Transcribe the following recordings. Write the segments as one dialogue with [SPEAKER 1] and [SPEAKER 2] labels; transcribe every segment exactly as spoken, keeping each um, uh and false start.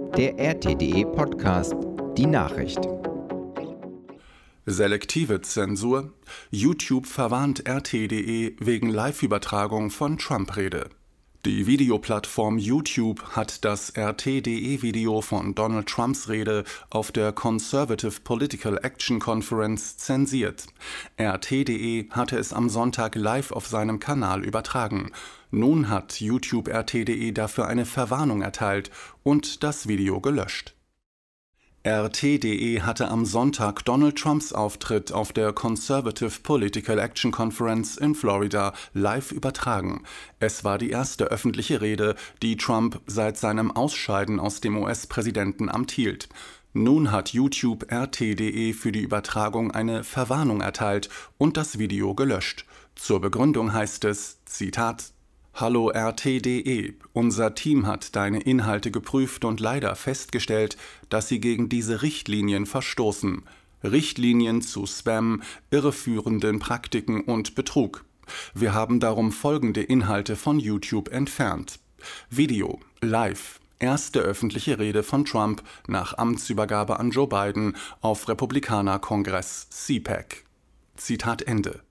[SPEAKER 1] der R T D E Podcast, die Nachricht.
[SPEAKER 2] Selektive Zensur. YouTube verwarnt R T D E wegen Live-Übertragung von Trump-Rede. Die Videoplattform YouTube hat das R T D E-Video von Donald Trumps Rede auf der Conservative Political Action Conference zensiert. R T D E hatte es am Sonntag live auf seinem Kanal übertragen. Nun hat YouTube R T D E dafür eine Verwarnung erteilt und das Video gelöscht. R T D E hatte am Sonntag Donald Trumps Auftritt auf der Conservative Political Action Conference in Florida live übertragen. Es war die erste öffentliche Rede, die Trump seit seinem Ausscheiden aus dem U S-Präsidentenamt hielt. Nun hat YouTube R T D E für die Übertragung eine Verwarnung erteilt und das Video gelöscht. Zur Begründung heißt es, Zitat: Hallo R T D E, unser Team hat deine Inhalte geprüft und leider festgestellt, dass sie gegen diese Richtlinien verstoßen. Richtlinien zu Spam, irreführenden Praktiken und Betrug. Wir haben darum folgende Inhalte von YouTube entfernt. Video, live, erste öffentliche Rede von Trump nach Amtsübergabe an Joe Biden auf Republikaner-Kongress C PAC. Zitat Ende.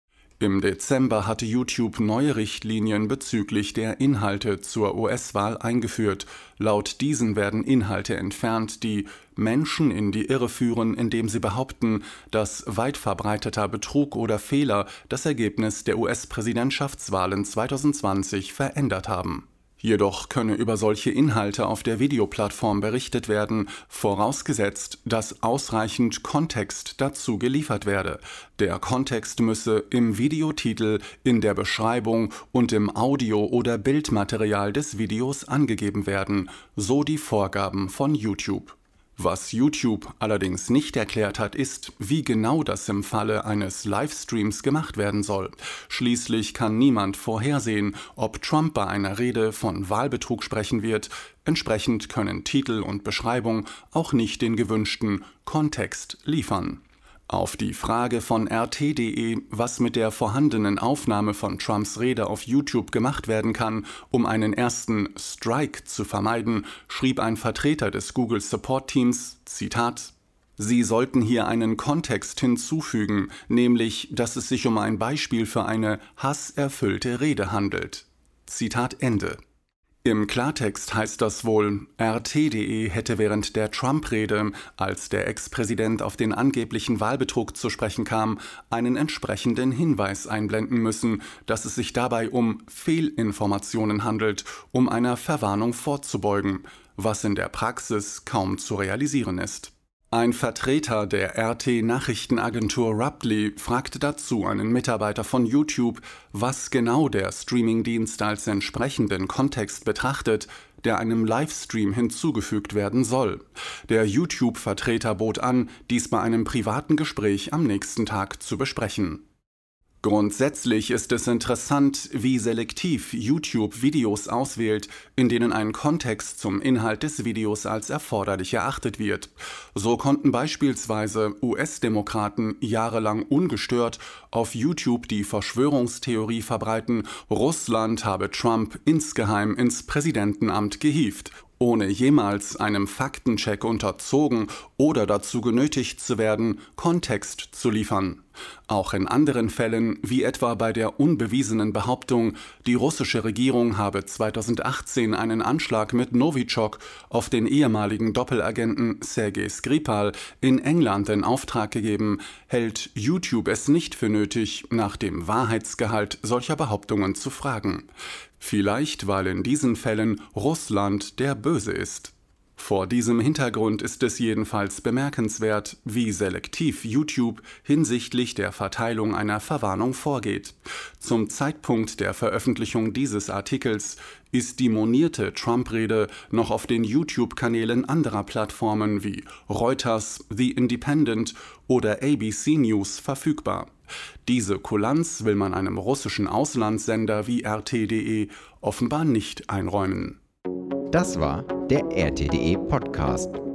[SPEAKER 2] Im Dezember hatte YouTube neue Richtlinien bezüglich der Inhalte zur U S-Wahl eingeführt. Laut diesen werden Inhalte entfernt, die Menschen in die Irre führen, indem sie behaupten, dass weit verbreiteter Betrug oder Fehler das Ergebnis der U S-Präsidentschaftswahlen zwanzig zwanzig verändert haben. Jedoch könne über solche Inhalte auf der Videoplattform berichtet werden, vorausgesetzt, dass ausreichend Kontext dazu geliefert werde. Der Kontext müsse im Videotitel, in der Beschreibung und im Audio- oder Bildmaterial des Videos angegeben werden, so die Vorgaben von YouTube. Was YouTube allerdings nicht erklärt hat, ist, wie genau das im Falle eines Livestreams gemacht werden soll. Schließlich kann niemand vorhersehen, ob Trump bei einer Rede von Wahlbetrug sprechen wird. Entsprechend können Titel und Beschreibung auch nicht den gewünschten Kontext liefern. Auf die Frage von R T D E, was mit der vorhandenen Aufnahme von Trumps Rede auf YouTube gemacht werden kann, um einen ersten Strike zu vermeiden, schrieb ein Vertreter des Google Support Teams, Zitat: Sie sollten hier einen Kontext hinzufügen, nämlich, dass es sich um ein Beispiel für eine hasserfüllte Rede handelt. Zitat Ende. Im Klartext heißt das wohl, R T D E hätte während der Trump-Rede, als der Ex-Präsident auf den angeblichen Wahlbetrug zu sprechen kam, einen entsprechenden Hinweis einblenden müssen, dass es sich dabei um Fehlinformationen handelt, um einer Verwarnung vorzubeugen, was in der Praxis kaum zu realisieren ist. Ein Vertreter der R T-Nachrichtenagentur Ruptly fragte dazu einen Mitarbeiter von YouTube, was genau der Streamingdienst als entsprechenden Kontext betrachtet, der einem Livestream hinzugefügt werden soll. Der YouTube-Vertreter bot an, dies bei einem privaten Gespräch am nächsten Tag zu besprechen. Grundsätzlich ist es interessant, wie selektiv YouTube Videos auswählt, in denen ein Kontext zum Inhalt des Videos als erforderlich erachtet wird. So konnten beispielsweise U S-Demokraten jahrelang ungestört auf YouTube die Verschwörungstheorie verbreiten, Russland habe Trump insgeheim ins Präsidentenamt gehievt, ohne jemals einem Faktencheck unterzogen oder dazu genötigt zu werden, Kontext zu liefern. Auch in anderen Fällen, wie etwa bei der unbewiesenen Behauptung, die russische Regierung habe zweitausendachtzehn einen Anschlag mit Novichok auf den ehemaligen Doppelagenten Sergei Skripal in England in Auftrag gegeben, hält YouTube es nicht für nötig, nach dem Wahrheitsgehalt solcher Behauptungen zu fragen. Vielleicht, weil in diesen Fällen Russland der Böse ist. Vor diesem Hintergrund ist es jedenfalls bemerkenswert, wie selektiv YouTube hinsichtlich der Verteilung einer Verwarnung vorgeht. Zum Zeitpunkt der Veröffentlichung dieses Artikels ist die monierte Trump-Rede noch auf den YouTube-Kanälen anderer Plattformen wie Reuters, The Independent oder A B C News verfügbar. Diese Kulanz will man einem russischen Auslandssender wie R T D E offenbar nicht einräumen.
[SPEAKER 1] Das war der R T D E Podcast.